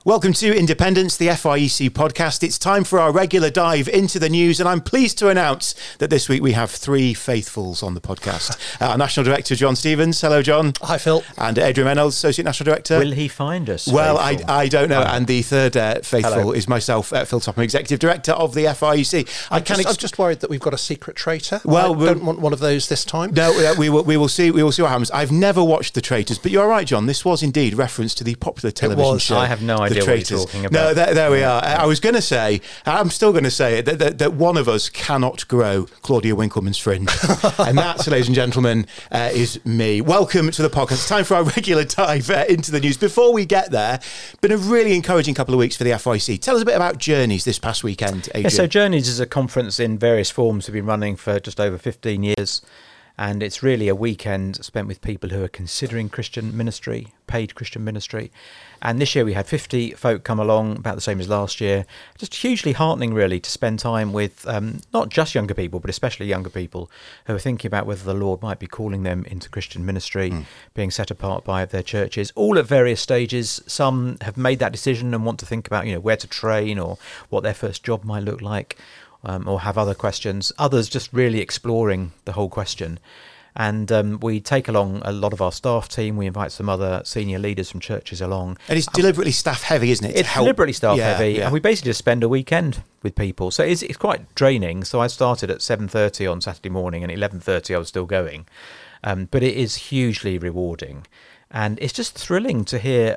Welcome to Independence, the FIEC podcast. It's time for our regular dive into the news, and I'm pleased to announce that this week we have three faithfuls on the podcast. Our National Director, John Stevens. Hello, John. Hi, Phil. And Adrian Reynolds, Associate National Director. Will he find us? Well, I don't know. And the third faithful is myself, Phil Topham, Executive Director of the FIEC. I'm just worried that we've got a secret traitor. Well, I don't want one of those this time. No, we will see. We will see what happens. I've never watched The Traitors, but you're right, John. This was indeed reference to the popular television show. I have no idea what you're talking about. No, there we are. I was going to say, I'm still going to say it, that one of us cannot grow Claudia Winkleman's fringe. And that, ladies and gentlemen, is me. Welcome to the podcast. It's time for our regular dive into the news. Before we get there, been a really encouraging couple of weeks for the FIEC. Tell us a bit about Journeys this past weekend, Adrian. Yeah, so Journeys is a conference in various forms we've been running for just over 15 years. And it's really a weekend spent with people who are considering Christian ministry, paid Christian ministry. And this year we had 50 folk come along, about the same as last year. Just hugely heartening, really, to spend time with not just younger people, but especially younger people who are thinking about whether the Lord might be calling them into Christian ministry, being set apart by their churches, all at various stages. Some have made that decision and want to think about, where to train or what their first job might look like. Or have other questions. Others just really exploring the whole question. And we take along a lot of our staff team. We invite some other senior leaders from churches along. And it's deliberately staff heavy, isn't it? It's deliberately staff heavy. Yeah. And we basically just spend a weekend with people. So it's quite draining. So I started at 7:30 on Saturday morning, and 11:30 I was still going. But it is hugely rewarding. And it's just thrilling to hear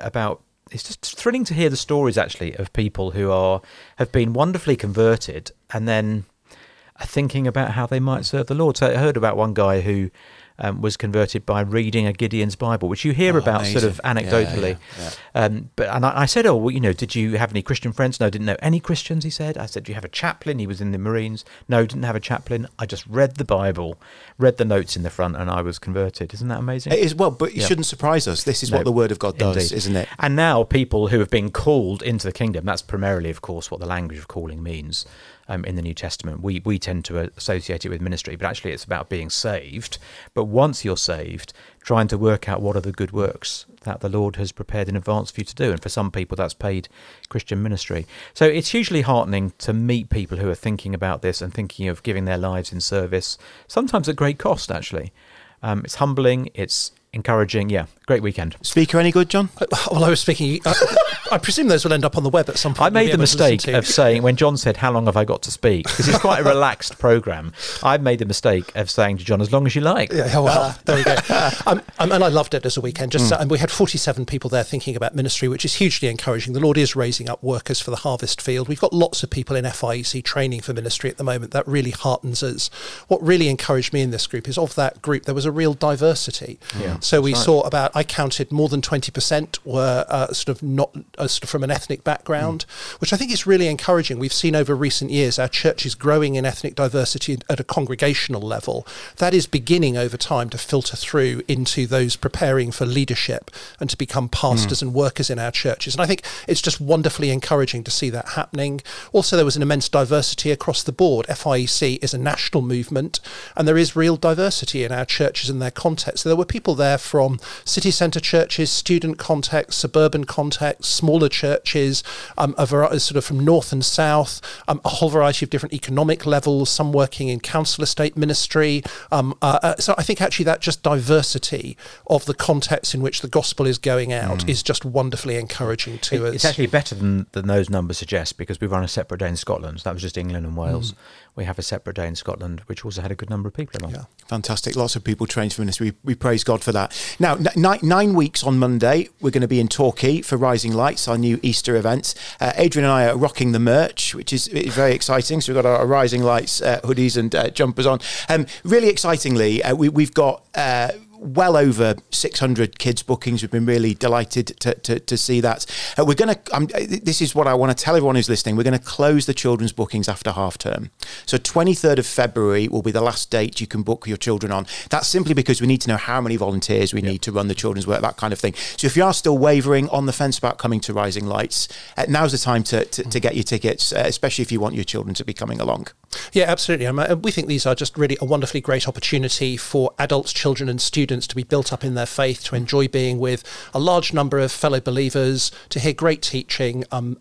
the stories, actually, of people who have been wonderfully converted and then are thinking about how they might serve the Lord. So I heard about one guy who was converted by reading a Gideon's Bible, which you hear about amazing. sort of anecdotally. Yeah. I said, did you have any Christian friends? No, didn't know any Christians, he said. I said, do you have a chaplain? He was in the Marines. No, didn't have a chaplain. I just read the Bible, read the notes in the front, and I was converted. Isn't that amazing? It is, but it shouldn't surprise us. This is what the Word of God does, isn't it? And now people who have been called into the kingdom, that's primarily, of course, what the language of calling means. In the New Testament, we tend to associate it with ministry, but actually it's about being saved. But once you're saved, trying to work out what are the good works that the Lord has prepared in advance for you to do. And for some people, that's paid Christian ministry. So it's hugely heartening to meet people who are thinking about this and thinking of giving their lives in service, sometimes at great cost, actually. It's humbling, it's encouraging. Yeah, great weekend. Speaker any good, John? Well, I was speaking... I presume those will end up on the web at some point. I made the mistake of saying, when John said, how long have I got to speak? Because it's quite a relaxed programme. I made the mistake of saying to John, as long as you like. Yeah, well, there we go. And I loved it as a weekend. And we had 47 people there thinking about ministry, which is hugely encouraging. The Lord is raising up workers for the harvest field. We've got lots of people in FIEC training for ministry at the moment. That really heartens us. What really encouraged me in this group is of that group, there was a real diversity. Yeah, so we saw I counted more than 20% were from an ethnic background, which I think is really encouraging. We've seen over recent years our churches growing in ethnic diversity at a congregational level. That is beginning over time to filter through into those preparing for leadership and to become pastors and workers in our churches. And I think it's just wonderfully encouraging to see that happening. Also, there was an immense diversity across the board. FIEC is a national movement, and there is real diversity in our churches and their context. So there were people there from city centre churches, student context, suburban context, smaller churches, a variety sort of from north and south, a whole variety of different economic levels, some working in council estate ministry. So I think actually that just diversity of the context in which the gospel is going out is just wonderfully encouraging to us. It's actually better than those numbers suggest, because we run a separate day in Scotland. So that was just England and Wales. We have a separate day in Scotland, which also had a good number of people along. Yeah, fantastic. Lots of people trained for ministry. We praise God for that. Now, 9 weeks on Monday, we're going to be in Torquay for Rising Lights, our new Easter event. Adrian and I are rocking the merch, which is very exciting. So we've got our Rising Lights hoodies and jumpers on. Really excitingly, we've got... well over 600 kids bookings. We've been really delighted to see that. We're going to, this is what I want to tell everyone who's listening, we're going to close the children's bookings after half term. So 23rd of February will be the last date you can book your children on. That's simply because we need to know how many volunteers we need to run the children's work, that kind of thing. So if you are still wavering on the fence about coming to Rising Lights, now's the time to get your tickets, especially if you want your children to be coming along. Yeah, absolutely. We think these are just really a wonderfully great opportunity for adults, children and students to be built up in their faith, to enjoy being with a large number of fellow believers, to hear great teaching,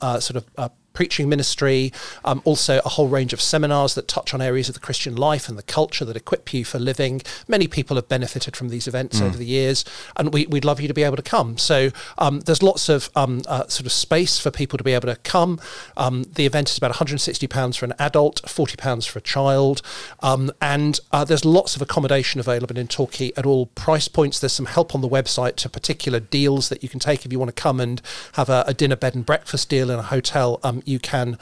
preaching ministry, also a whole range of seminars that touch on areas of the Christian life and the culture that equip you for living. Many people have benefited from these events over the years, and we'd love you to be able to come. So there's lots of space for people to be able to come. The event is about £160 for an adult, £40 for a child, and there's lots of accommodation available in Torquay at all price points. There's some help on the website to particular deals that you can take if you want to come and have a dinner, bed and breakfast deal in a hotel. You can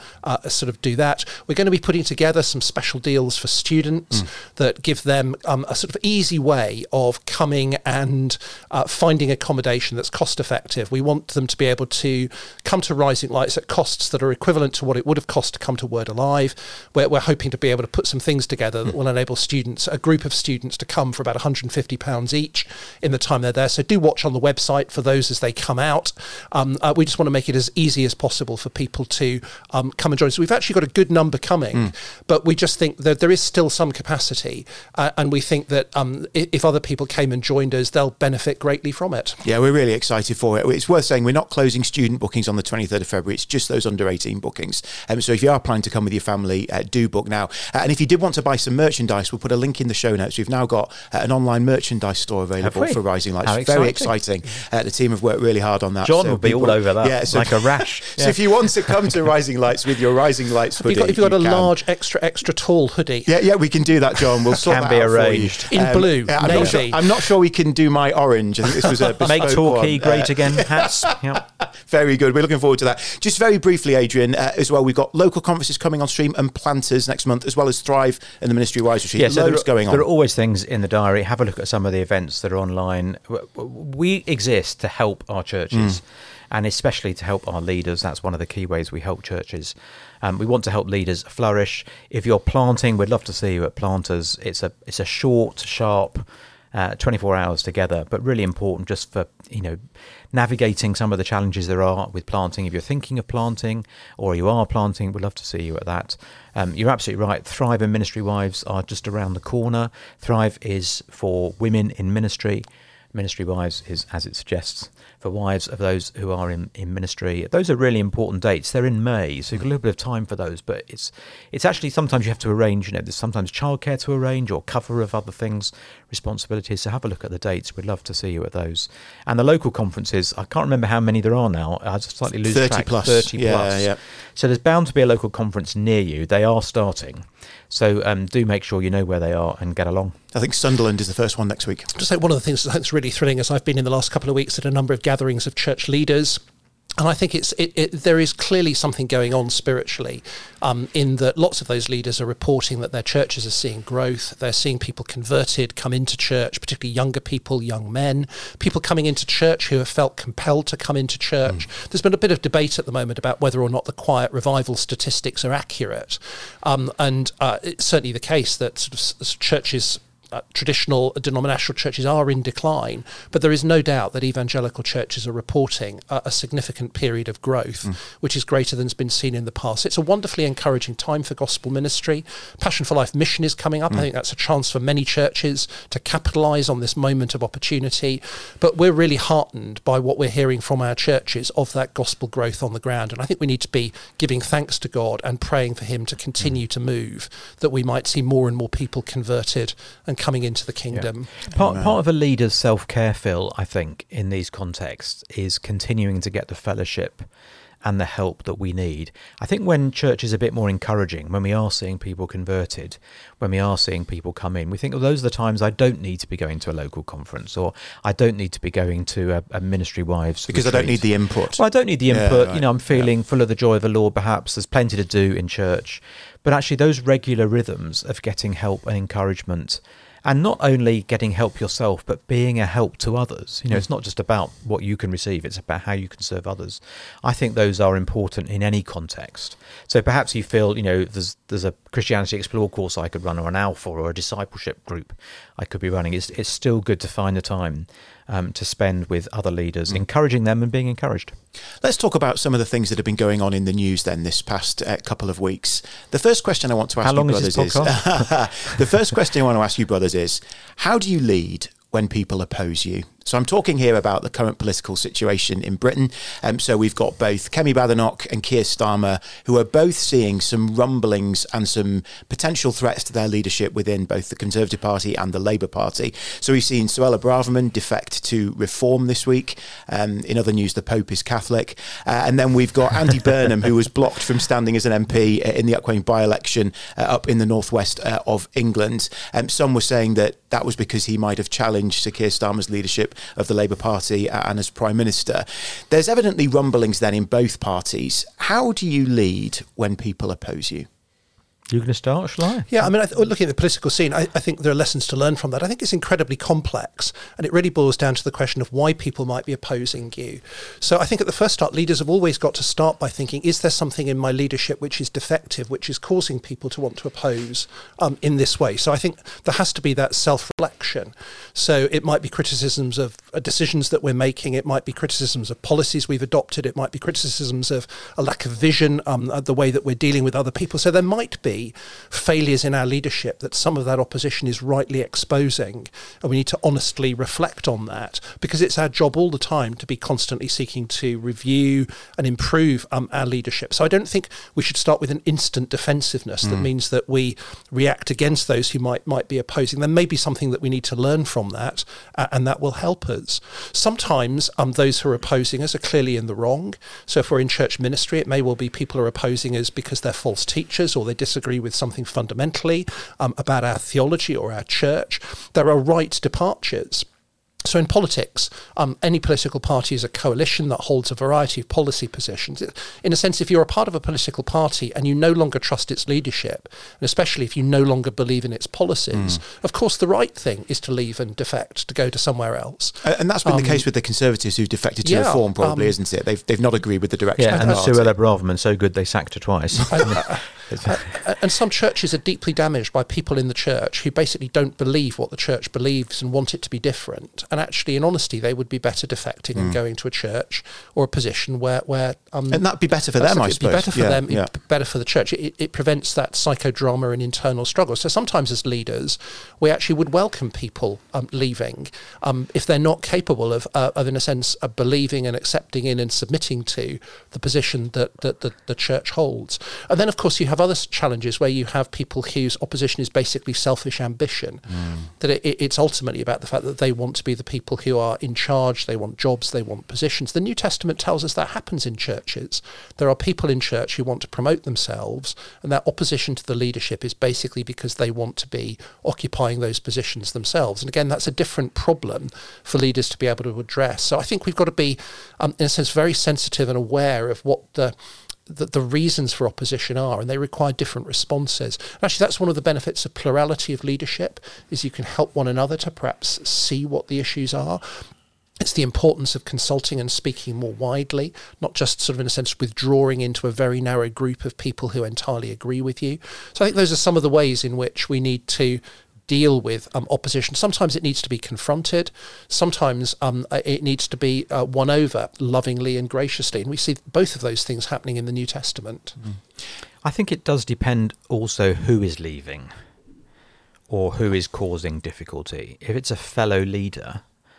do that. We're going to be putting together some special deals for students that give them a sort of easy way of coming and finding accommodation that's cost effective. We want them to be able to come to Rising Lights at costs that are equivalent to what it would have cost to come to Word Alive. We're hoping to be able to put some things together that will enable students, a group of students, to come for about £150 each in the time they're there. So do watch on the website for those as they come out. We just want to make it as easy as possible for people to come and join us. We've actually got a good number coming, but we just think that there is still some capacity, and we think that if other people came and joined us, they'll benefit greatly from it. Yeah, we're really excited for it. It's worth saying we're not closing student bookings on the 23rd of February. It's just those under 18 bookings. So if you are planning to come with your family, do book now. And if you did want to buy some merchandise, we'll put a link in the show notes. We've now got an online merchandise store available for Rising Lights. Very exciting. The team have worked really hard on that. John will be all over that, like a rash. So if you want to come to Rising Lights with your Rising Lights hoodie, if you've got a large, extra tall hoodie. Yeah, we can do that, John. We'll sort that out arranged. for you. In blue, navy. I'm not sure we can do my orange. I think this was a bespoke Make Torquay one. great again hats. Yep. Very good. We're looking forward to that. Just very briefly, Adrian, as well, we've got local conferences coming on stream and Planters next month, as well as Thrive and the Ministry Wise Retreat. Yeah, Loads going on. There are always things in the diary. Have a look at some of the events that are online. We exist to help our churches. And especially to help our leaders. That's one of the key ways we help churches. We want to help leaders flourish. If you're planting, we'd love to see you at Planters. It's a short, sharp 24 hours together, but really important just for, navigating some of the challenges there are with planting. If you're thinking of planting or you are planting, we'd love to see you at that. You're absolutely right. Thrive and Ministry Wives are just around the corner. Thrive is for women in ministry. Ministry Wives is, as it suggests, for wives of those who are in ministry. Those are really important dates. They're in May, so you've got a little bit of time for those. But it's actually sometimes you have to arrange, there's sometimes childcare to arrange or cover of other things, responsibilities. So have a look at the dates. We'd love to see you at those. And the local conferences, I can't remember how many there are now. I just slightly lose 30 track. plus. 30 yeah, plus. Yeah. So there's bound to be a local conference near you. They are starting. So do make sure you know where they are and get along. I think Sunderland is the first one next week. Just say one of the things that's really thrilling is I've been in the last couple of weeks at a number of gatherings of church leaders. And I think there is clearly something going on spiritually in that lots of those leaders are reporting that their churches are seeing growth. They're seeing people converted, come into church, particularly younger people, young men, people coming into church who have felt compelled to come into church. There's been a bit of debate at the moment about whether or not the quiet revival statistics are accurate. And it's certainly the case that sort of churches, traditional denominational churches are in decline, but there is no doubt that evangelical churches are reporting a significant period of growth, which is greater than has been seen in the past. It's a wonderfully encouraging time for gospel ministry. Passion for Life mission is coming up. I think that's a chance for many churches to capitalise on this moment of opportunity, but we're really heartened by what we're hearing from our churches of that gospel growth on the ground, and I think we need to be giving thanks to God and praying for him to continue to move, that we might see more and more people converted and coming into the kingdom. Yeah. Part of a leader's self-care, Phil, I think, in these contexts is continuing to get the fellowship and the help that we need. I think when church is a bit more encouraging, when we are seeing people converted, when we are seeing people come in, we think, well, those are the times I don't need to be going to a local conference, or I don't need to be going to a Ministry Wives because retreat. I don't need the input. Well, I don't need the input. Right. I'm feeling full of the joy of the Lord, perhaps. There's plenty to do in church. But actually those regular rhythms of getting help and encouragement, and not only getting help yourself, but being a help to others. It's not just about what you can receive, it's about how you can serve others. I think those are important in any context. So perhaps you feel, there's a Christianity Explore course I could run, or an Alpha or a discipleship group I could be running. It's still good to find the time to spend with other leaders, encouraging them and being encouraged. Let's talk about some of the things that have been going on in the news then this past couple of weeks. The first question I want to ask you, brothers, is the first question I want to ask you, brothers, is how do you lead when people oppose you? So I'm talking here about the current political situation in Britain. So we've got both Kemi Badenoch and Keir Starmer, who are both seeing some rumblings and some potential threats to their leadership within both the Conservative Party and the Labour Party. So we've seen Suella Braverman defect to Reform this week. In other news, the Pope is Catholic. And then we've got Andy Burnham, who was blocked from standing as an MP in the upcoming by-election up in the northwest of England. Some were saying that was because he might have challenged Sir Keir Starmer's leadership of the Labour Party and as Prime Minister. There's evidently rumblings then in both parties. How do you lead when people oppose you? You're going to start, shall I? Yeah, I mean, looking at the political scene, I think there are lessons to learn from that. I think it's incredibly complex, and it really boils down to the question of why people might be opposing you. So I think at the first start, leaders have always got to start by thinking, is there something in my leadership which is defective, which is causing people to want to oppose in this way? So I think there has to be that self-reflection. So it might be criticisms of decisions that we're making, it might be criticisms of policies we've adopted, it might be criticisms of a lack of vision, the way that we're dealing with other people. So there might be failures in our leadership that some of that opposition is rightly exposing, and we need to honestly reflect on that, because it's our job all the time to be constantly seeking to review and improve our leadership. So I don't think we should start with an instant defensiveness that means that we react against those who might be opposing. There may be something that we need to learn from that, and that will help us. Sometimes those who are opposing us are clearly in the wrong. So if we're in church ministry, it may well be people are opposing us because they're false teachers or they disagree with something fundamentally about our theology or our church. There are right departures. So in politics, any political party is a coalition that holds a variety of policy positions. In a sense, if you're a part of a political party and you no longer trust its leadership, and especially if you no longer believe in its policies, of course the right thing is to leave and defect, to go to somewhere else. And that's been the case with the Conservatives who defected to Reform, probably, isn't it? They've not agreed with the direction of the party. And Suella Braverman, so good they sacked her twice. And some churches are deeply damaged by people in the church who basically don't believe what the church believes and want it to be different. And actually, in honesty, they would be better defecting and going to a church or a position where and that'd be better for them, I suppose. It'd be better for them, better for the church. It prevents that psychodrama and internal struggle. So sometimes as leaders, we actually would welcome people leaving if they're not capable of, in a sense, believing and accepting in and submitting to the position that the church holds. And then, of course, you have other challenges where you have people whose opposition is basically selfish ambition, that it's ultimately about the fact that they want to be the people who are in charge, they want jobs, they want positions. The New Testament tells us that happens in churches. There are people in church who want to promote themselves, and their opposition to the leadership is basically because they want to be occupying those positions themselves. And again, that's a different problem for leaders to be able to address. So I think we've got to be, in a sense, very sensitive and aware of what the reasons for opposition are, and they require different responses. And actually, that's one of the benefits of plurality of leadership, is you can help one another to perhaps see what the issues are. It's the importance of consulting and speaking more widely, not just sort of in a sense withdrawing into a very narrow group of people who entirely agree with you. So I think those are some of the ways in which we need to deal with opposition. Sometimes it needs to be confronted. Sometimes it needs to be won over lovingly and graciously. And we see both of those things happening in the New Testament. I think it does depend also who is leaving or who is causing difficulty. If it's a fellow leader,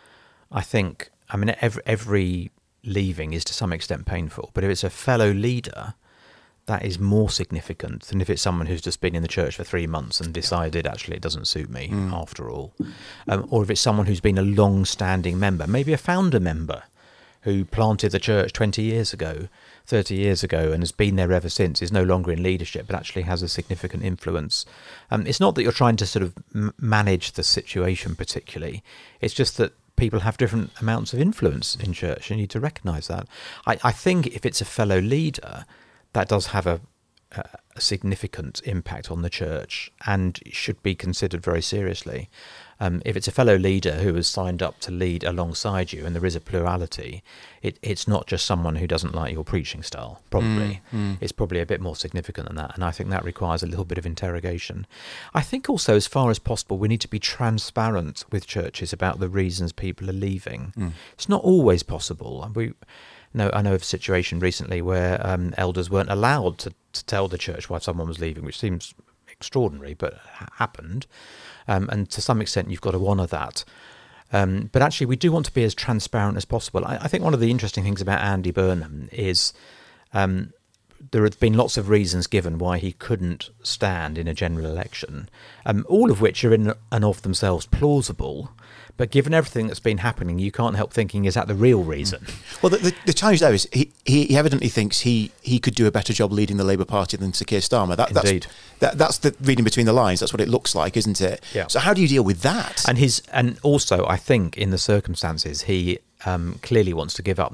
every leaving is to some extent painful, but if it's a fellow leader, that is more significant than if it's someone who's just been in the church for 3 months and decided, actually, it doesn't suit me after all. Or if it's someone who's been a long-standing member, maybe a founder member who planted the church 20 years ago, 30 years ago, and has been there ever since, is no longer in leadership, but actually has a significant influence. It's not that you're trying to sort of manage the situation particularly. It's just that people have different amounts of influence in church. You need to recognise that. I think if it's a fellow leader, that does have a significant impact on the church and should be considered very seriously. If it's a fellow leader who has signed up to lead alongside you, and there is a plurality, it's not just someone who doesn't like your preaching style, probably. It's probably a bit more significant than that, and I think that requires a little bit of interrogation. I think also, as far as possible, we need to be transparent with churches about the reasons people are leaving. It's not always possible. I know of a situation recently where elders weren't allowed to tell the church why someone was leaving, which seems extraordinary, but happened. And to some extent, you've got to honour that. But actually, we do want to be as transparent as possible. I think one of the interesting things about Andy Burnham is there have been lots of reasons given why he couldn't stand in a general election, all of which are in and of themselves plausible. But given everything that's been happening, you can't help thinking, is that the real reason? Well, the challenge there is he evidently thinks he could do a better job leading the Labour Party than Sir Keir Starmer. Indeed. That's the reading between the lines. That's what it looks like, isn't it? Yeah. So how do you deal with that? And also, I think in the circumstances, he clearly wants to give up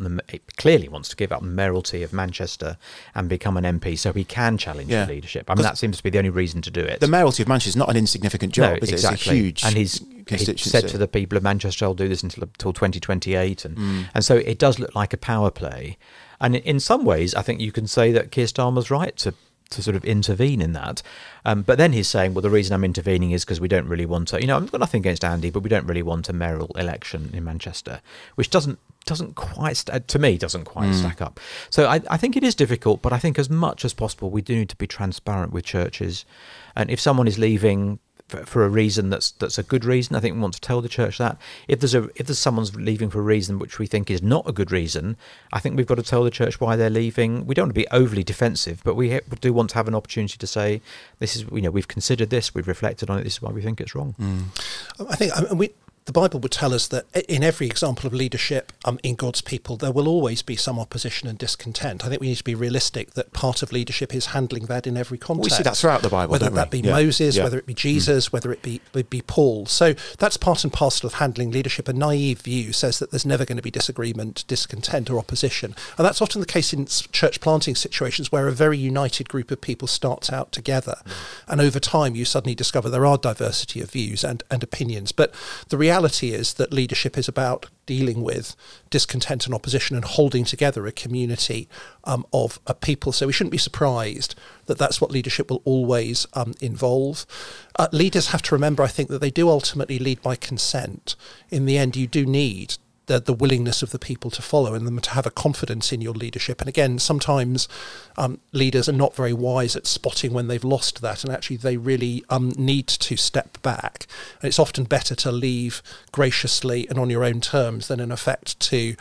the mayoralty of Manchester and become an MP, so he can challenge the leadership. I mean, that seems to be the only reason to do it. The mayoralty of Manchester is not an insignificant job, is exactly. it? It's a huge and constituency. He said to the people of Manchester, I'll do this until 2028. And so it does look like a power play. And in some ways, I think you can say that Keir Starmer's right to sort of intervene in that. But then he's saying, well, the reason I'm intervening is because we don't really want to, I've got nothing against Andy, but we don't really want a mayoral election in Manchester, which doesn't quite stack up. So I think it is difficult, but I think as much as possible, we do need to be transparent with churches. And if someone is leaving for a reason that's a good reason, I think we want to tell the church that. If there's someone's leaving for a reason which we think is not a good reason, I think we've got to tell the church why they're leaving. We don't want to be overly defensive, but we do want to have an opportunity to say, this is, we've considered this, we've reflected on it, this is why we think it's wrong. I think the Bible would tell us that in every example of leadership in God's people, there will always be some opposition and discontent. I think we need to be realistic that part of leadership is handling that in every context. We see that throughout the Bible, whether don't that we? be Moses, whether it be Jesus, whether it be Paul. So that's part and parcel of handling leadership. A naive view says that there's never going to be disagreement, discontent or opposition. And that's often the case in church planting situations where a very united group of people starts out together. And over time, you suddenly discover there are diversity of views and opinions. But the reality is that leadership is about dealing with discontent and opposition and holding together a community of people. So we shouldn't be surprised that that's what leadership will always involve. Leaders have to remember, I think, that they do ultimately lead by consent. In the end, you do need the willingness of the people to follow and them to have a confidence in your leadership. And again, sometimes leaders are not very wise at spotting when they've lost that, and actually they really need to step back. And it's often better to leave graciously and on your own terms than in effect to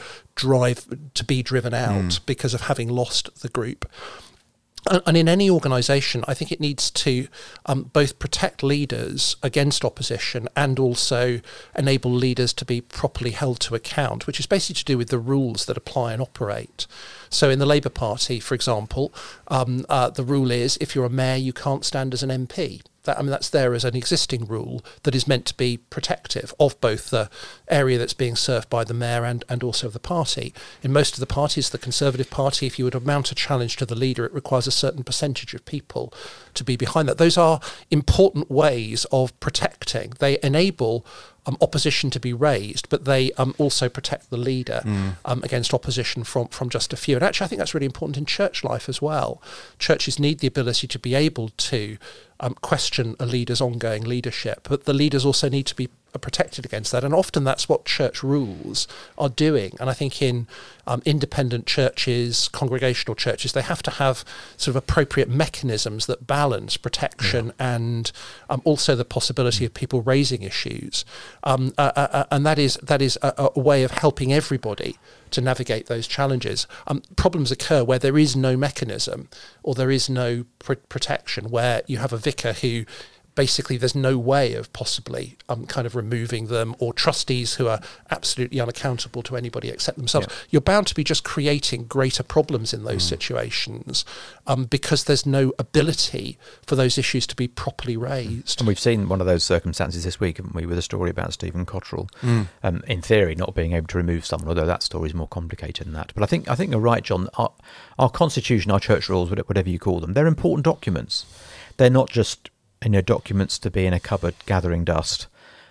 be driven out because of having lost the group. And in any organisation, I think it needs to both protect leaders against opposition and also enable leaders to be properly held to account, which is basically to do with the rules that apply and operate. So in the Labour Party, for example, the rule is if you're a mayor, you can't stand as an MP. That's there as an existing rule that is meant to be protective of both the area that's being served by the mayor and also the party. In most of the parties, the Conservative Party, if you were to mount a challenge to the leader, it requires a certain percentage of people to be behind that. Those are important ways of protecting. They enable opposition to be raised, but they also protect the leader against opposition from just a few. And actually, I think that's really important in church life as well. Churches need the ability to be able to question a leader's ongoing leadership, but the leaders also need to be protected against that. And often that's what church rules are doing. And I think in independent churches, congregational churches, they have to have sort of appropriate mechanisms that balance protection and also the possibility of people raising issues. And that is a way of helping everybody to navigate those challenges. Problems occur where there is no mechanism or there is no protection, where you have a vicar who basically there's no way of possibly kind of removing them, or trustees who are absolutely unaccountable to anybody except themselves. Yeah. You're bound to be just creating greater problems in those situations because there's no ability for those issues to be properly raised. And we've seen one of those circumstances this week, haven't we, with a story about Stephen Cottrell, in theory not being able to remove someone, although that story is more complicated than that. But I think you're right, John. Our constitution, our church rules, whatever you call them, they're important documents. They're not just documents to be in a cupboard gathering dust.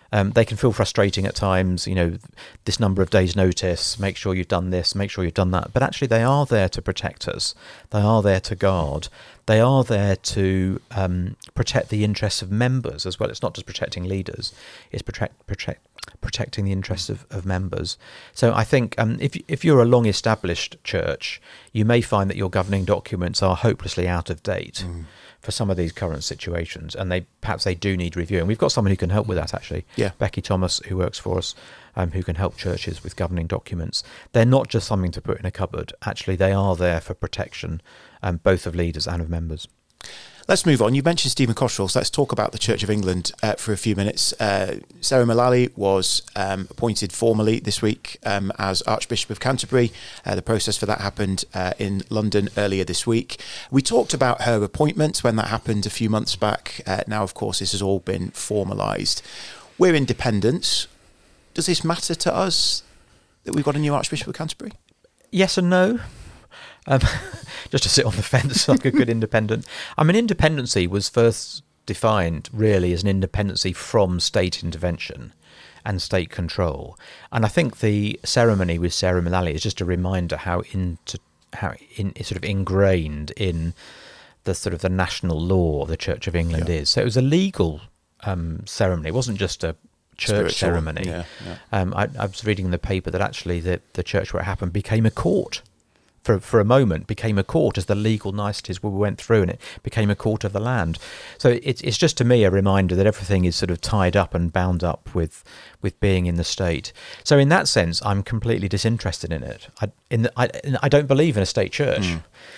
They can feel frustrating at times, this number of days notice, make sure you've done this, make sure you've done that. But actually they are there to protect us. They are there to guard. They are there to protect the interests of members as well. It's not just protecting leaders, it's protecting the interests of members. So I think if you're a long-established church, you may find that your governing documents are hopelessly out of date for some of these current situations, and perhaps they do need reviewing. We've got someone who can help with that, actually. Yeah. Becky Thomas, who works for us, who can help churches with governing documents. They're not just something to put in a cupboard. Actually, they are there for protection, both of leaders and of members. Let's move on. You mentioned Stephen Cotterill, so let's talk about the Church of England for a few minutes. Sarah Mullally was appointed formally this week as Archbishop of Canterbury. The process for that happened in London earlier this week. We talked about her appointment when that happened a few months back. Now, of course, this has all been formalised. We're independents. Does this matter to us that we've got a new Archbishop of Canterbury? Yes and no. Just to sit on the fence like a good independent. I mean, independency was first defined really as an independency from state intervention and state control. And I think the ceremony with Sarah Mullally is just a reminder how sort of ingrained in the sort of the national law of the Church of England is. So it was a legal ceremony. It wasn't just a church ceremony. Yeah. I was reading in the paper that actually the church where it happened became a court. For a moment, became a court as the legal niceties we went through, and it became a court of the land. So it's just to me a reminder that everything is sort of tied up and bound up with being in the state. So in that sense, I'm completely disinterested in it. I don't believe in a state church.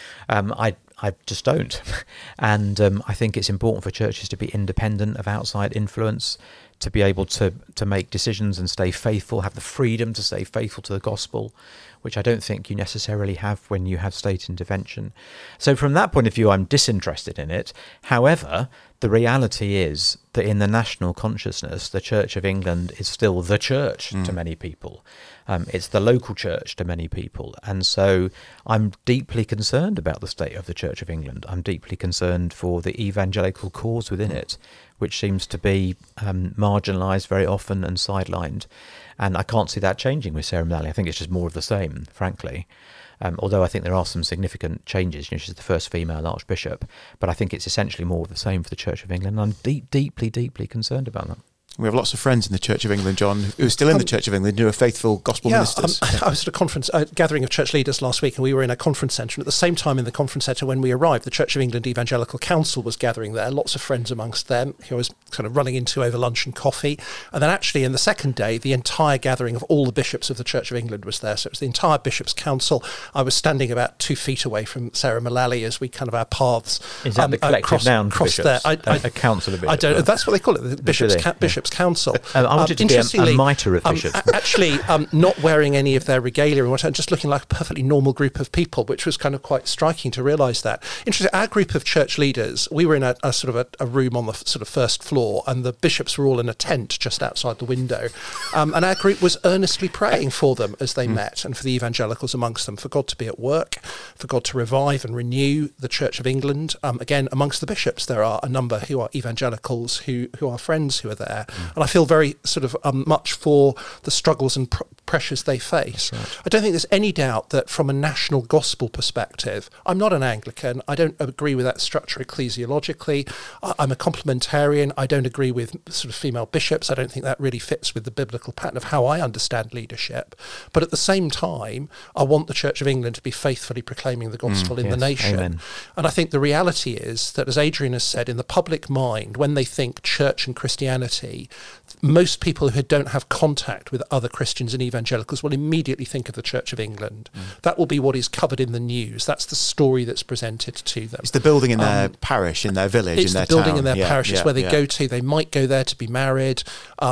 I just don't, and I think it's important for churches to be independent of outside influence, to be able to make decisions and stay faithful, have the freedom to stay faithful to the gospel, which I don't think you necessarily have when you have state intervention. So from that point of view, I'm disinterested in it. However, the reality is that in the national consciousness, the Church of England is still the church to many people. It's the local church to many people. And so I'm deeply concerned about the state of the Church of England. I'm deeply concerned for the evangelical cause within it, which seems to be marginalised very often and sidelined. And I can't see that changing with Sarah Mullally. I think it's just more of the same, frankly. Although I think there are some significant changes. She's the first female archbishop. But I think it's essentially more of the same for the Church of England. And I'm deeply, deeply concerned about that. We have lots of friends in the Church of England, John, who are still in the Church of England, who are faithful gospel ministers. I was at a gathering of church leaders last week, and we were in a conference centre. And at the same time in the conference centre, when we arrived, the Church of England Evangelical Council was gathering there. Lots of friends amongst them who I was kind of running into over lunch and coffee. And then actually in the second day, the entire gathering of all the bishops of the Church of England was there. So it was the entire Bishops' Council. I was standing about 2 feet away from Sarah Mullally as we kind of our paths Is that the collective noun for bishops? There. A council of bishops? I don't. That's what they call it, the Bishops' Council. I wanted to be a mitre of bishops. Actually, not wearing any of their regalia and whatnot, and just looking like a perfectly normal group of people, which was kind of quite striking to realise that. Interesting, our group of church leaders, we were in a sort of a room on the sort of first floor, and the bishops were all in a tent just outside the window. And our group was earnestly praying for them as they met, and for the evangelicals amongst them, for God to be at work, for God to revive and renew the Church of England. Again, amongst the bishops, there are a number who are evangelicals, who are friends who are there. And I feel very sort of much for the struggles and pressures they face. Right. I don't think there's any doubt that from a national gospel perspective, I'm not an Anglican. I don't agree with that structure ecclesiologically. I'm a complementarian. I don't agree with sort of female bishops. I don't think that really fits with the biblical pattern of how I understand leadership. But at the same time, I want the Church of England to be faithfully proclaiming the gospel in the nation. Amen. And I think the reality is that, as Adrian has said, in the public mind, when they think church and Christianity, most people who don't have contact with other Christians and evangelicals will immediately think of the Church of England. That will be what is covered in the news. That's the story that's presented to them. It's the building in their parish, in their village, in their town. It's the building in their parish. It's where they go to. They might go there to be married,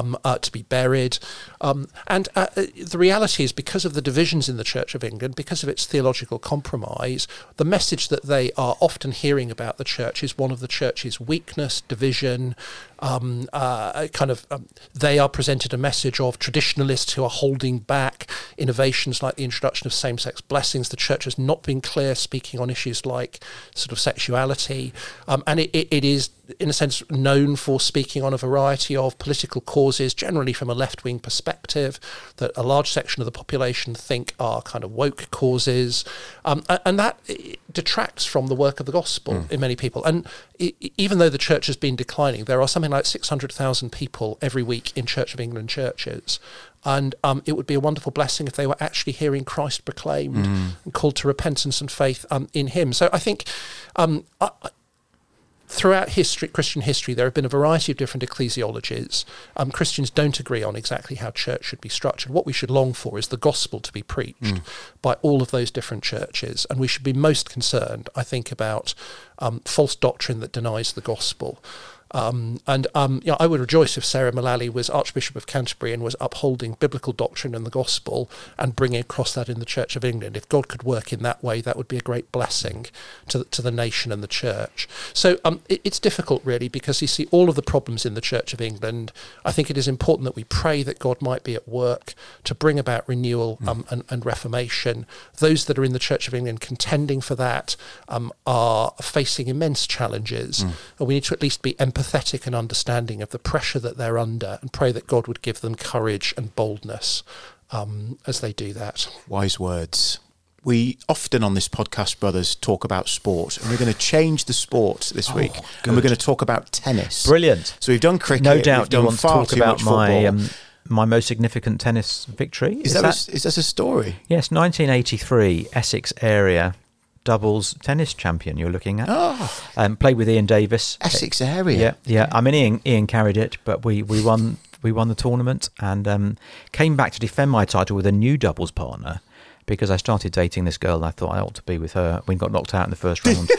to be buried. The reality is, because of the divisions in the Church of England, because of its theological compromise, the message that they are often hearing about the Church is one of the Church's weakness, division, they are presented a message of traditionalists who are holding back innovations like the introduction of same-sex blessings. The Church has not been clear speaking on issues like sort of sexuality, and it is in a sense, known for speaking on a variety of political causes, generally from a left-wing perspective, that a large section of the population think are kind of woke causes. And that detracts from the work of the gospel in many people. And even though the church has been declining, there are something like 600,000 people every week in Church of England churches. And it would be a wonderful blessing if they were actually hearing Christ proclaimed and called to repentance and faith in him. So I think throughout history, Christian history, there have been a variety of different ecclesiologies. Christians don't agree on exactly how church should be structured. What we should long for is the gospel to be preached by all of those different churches. And we should be most concerned, I think, about false doctrine that denies the gospel. I would rejoice if Sarah Mullally was Archbishop of Canterbury and was upholding biblical doctrine and the gospel and bringing across that in the Church of England. If God could work in that way, that would be a great blessing to the nation and the church. So it's difficult, really, because you see all of the problems in the Church of England. I think it is important that we pray that God might be at work to bring about renewal and reformation. Those that are in the Church of England contending for that are facing immense challenges, and we need to at least be empathetic and understanding of the pressure that they're under, and pray that God would give them courage and boldness as they do that. Wise words. We often on this podcast, brothers, talk about sport, and we're going to change the sport this week, and we're going to talk about tennis. Brilliant. So we've done cricket. No doubt you want to talk about my most significant tennis victory. Is that a story? Yes, 1983, Essex area doubles tennis champion you're looking at. Played with Ian Davis. Essex area. Yeah. I mean, Ian carried it, but we won the tournament, and came back to defend my title with a new doubles partner, because I started dating this girl and I thought I ought to be with her. We got knocked out in the first round.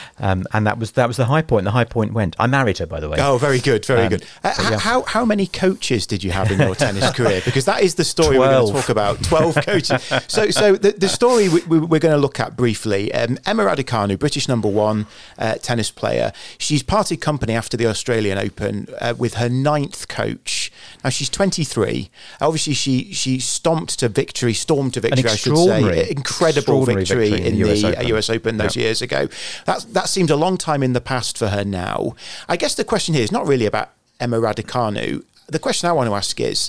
And that was the high point. The high point went. I married her, by the way. Oh, very good, very good. How many coaches did you have in your tennis career? Because that is the story 12. We're going to talk about. 12 coaches. So the story we're going to look at briefly. Emma Raducanu, British #1 tennis player. She's parted company after the Australian Open with her 9th coach. Now she's 23. Obviously, she stormed to victory, I should say. Incredible victory in the US Open those years ago. That seems a long time in the past for her now. I guess the question here is not really about Emma Raducanu. The question I want to ask is,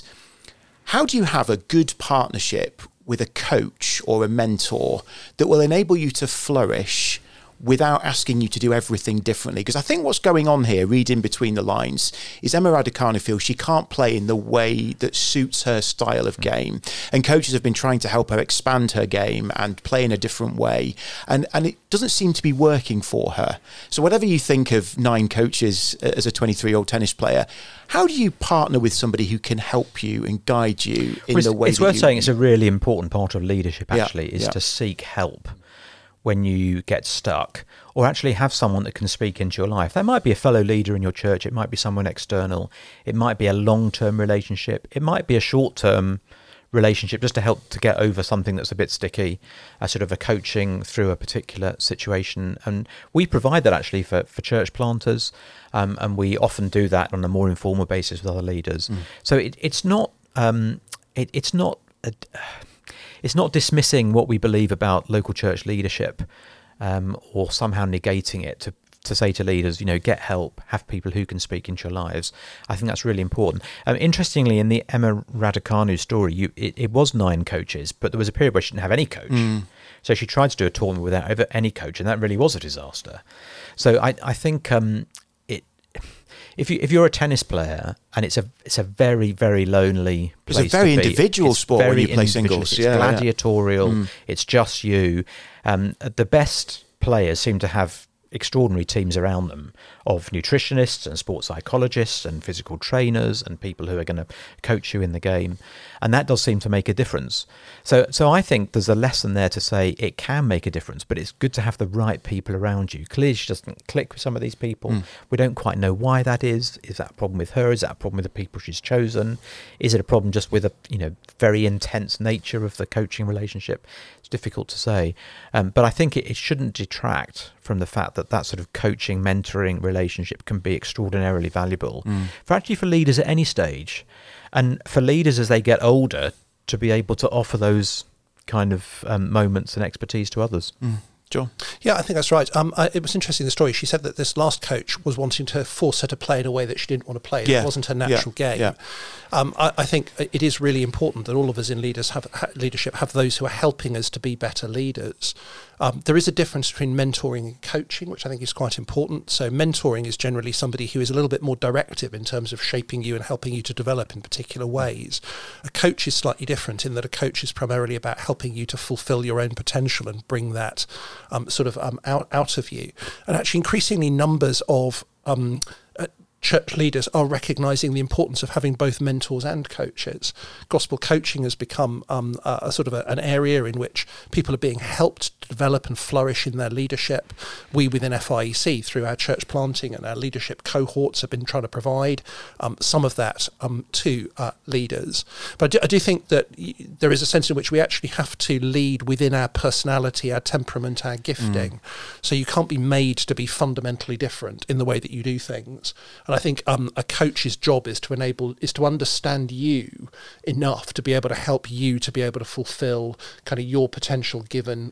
how do you have a good partnership with a coach or a mentor that will enable you to flourish without asking you to do everything differently? Because I think what's going on here, reading between the lines, is Emma Raducanu feels she can't play in the way that suits her style of game. And coaches have been trying to help her expand her game and play in a different way. And it doesn't seem to be working for her. So whatever you think of 9 coaches as a 23-year-old tennis player, how do you partner with somebody who can help you and guide you in the way it's worth saying it's a really important part of leadership, actually, is to seek help when you get stuck, or actually have someone that can speak into your life. That might be a fellow leader in your church. It might be someone external. It might be a long-term relationship. It might be a short-term relationship just to help to get over something that's a bit sticky, a sort of a coaching through a particular situation. And we provide that actually for church planters, and we often do that on a more informal basis with other leaders. So it's not dismissing what we believe about local church leadership, or somehow negating it to say to leaders, get help, have people who can speak into your lives. I think that's really important. Interestingly, in the Emma Raducanu story, it was 9 coaches, but there was a period where she didn't have any coach. So she tried to do a tournament without any coach, and that really was a disaster. So I think if you're a tennis player, and it's a very, very lonely place to be. It's a very individual sport when you play singles. It's gladiatorial. It's just you. The best players seem to have extraordinary teams around them of nutritionists and sports psychologists and physical trainers and people who are going to coach you in the game. And that does seem to make a difference. So I think there's a lesson there to say it can make a difference, but it's good to have the right people around you. Clearly she doesn't click with some of these people. We don't quite know why that is. Is that a problem with her? Is that a problem with the people she's chosen? Is it a problem just with a very intense nature of the coaching relationship? It's difficult to say. But I think it shouldn't detract from the fact that sort of coaching, mentoring relationship can be extraordinarily valuable for leaders at any stage, and for leaders as they get older to be able to offer those kind of moments and expertise to others. John? Yeah, I think that's right. It was interesting, the story. She said that this last coach was wanting to force her to play in a way that she didn't want to play. Yeah. It wasn't her natural game. Yeah. I think it is really important that all of us in leadership have those who are helping us to be better leaders. There is a difference between mentoring and coaching, which I think is quite important. So mentoring is generally somebody who is a little bit more directive in terms of shaping you and helping you to develop in particular ways. A coach is slightly different in that a coach is primarily about helping you to fulfill your own potential and bring that out of you. And actually increasingly numbers of church leaders are recognising the importance of having both mentors and coaches. Gospel coaching has become a sort of an area in which people are being helped to develop and flourish in their leadership. We within FIEC, through our church planting and our leadership cohorts, have been trying to provide some of that to leaders. But I do think that there is a sense in which we actually have to lead within our personality, our temperament, our gifting. So you can't be made to be fundamentally different in the way that you do things. And I think a coach's job is to understand you enough to be able to help you to be able to fulfill kind of your potential given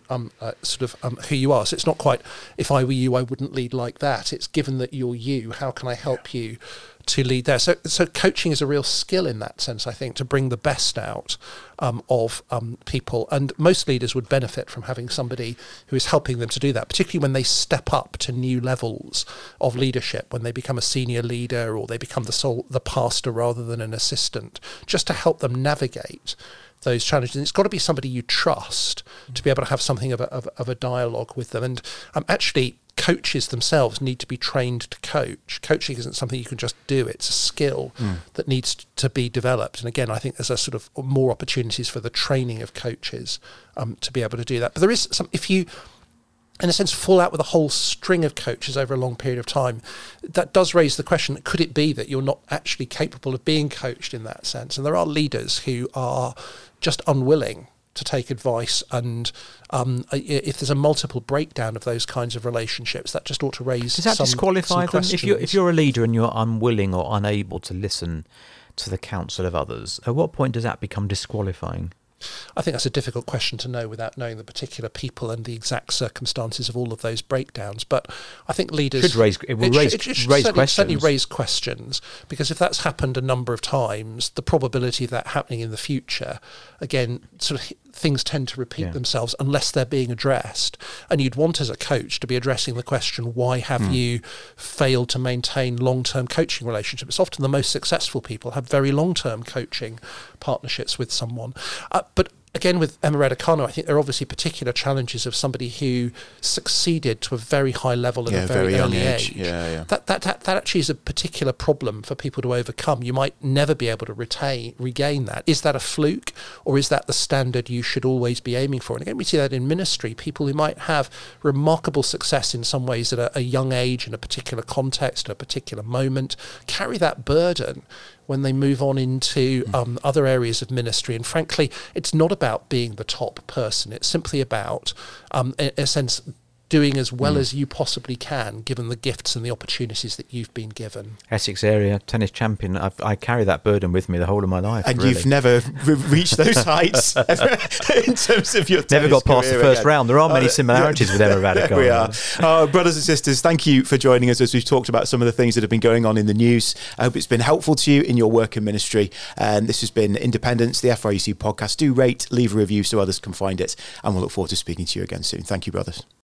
who you are. So it's not quite, if I were you, I wouldn't lead like that. It's given that you're you, how can I help you to lead there? So coaching is a real skill in that sense, I think, to bring the best out of people. And most leaders would benefit from having somebody who is helping them to do that, particularly when they step up to new levels of leadership, when they become a senior leader or they become the pastor rather than an assistant, just to help them navigate those challenges. And it's got to be somebody you trust to be able to have something of a dialogue with them. And actually, coaches themselves need to be trained to coach. Coaching isn't something you can just do. It's a skill that needs to be developed. And again, I think there's a sort of more opportunities for the training of coaches to be able to do that. But there is some, if you, in a sense, fall out with a whole string of coaches over a long period of time, that does raise the question, could it be that you're not actually capable of being coached in that sense? And there are leaders who are just unwilling to take advice, and if there's a multiple breakdown of those kinds of relationships, that just ought to raise Does that disqualify them? If you're a leader and you're unwilling or unable to listen to the counsel of others, at what point does that become disqualifying? I think that's a difficult question to know without knowing the particular people and the exact circumstances of all of those breakdowns. But I think leaders should raise questions. Certainly raise questions, because if that's happened a number of times, the probability of that happening in the future, again, sort of things tend to repeat themselves unless they're being addressed. And you'd want as a coach to be addressing the question, why have you failed to maintain long-term coaching relationships? Often the most successful people have very long-term coaching partnerships with someone. But again, with Emma Raducanu, I think there are obviously particular challenges of somebody who succeeded to a very high level at a very early age. That actually is a particular problem for people to overcome. You might never be able to regain that. Is that a fluke, or is that the standard you should always be aiming for? And again, we see that in ministry. People who might have remarkable success in some ways at a young age, in a particular context, at a particular moment, carry that burden when they move on into other areas of ministry. And frankly, it's not about being the top person. It's simply about, in a sense, doing as well as you possibly can, given the gifts and the opportunities that you've been given. Essex area tennis champion. I carry that burden with me the whole of my life. And you've never reached those heights in terms of your tennis never got past the first again. round. There are many similarities with Emma Raducanu. We are. Brothers and sisters, thank you for joining us as we've talked about some of the things that have been going on in the news. I hope it's been helpful to you in your work and ministry. And this has been Independence, the FIEC podcast. Do rate, leave a review so others can find it. And we'll look forward to speaking to you again soon. Thank you, brothers.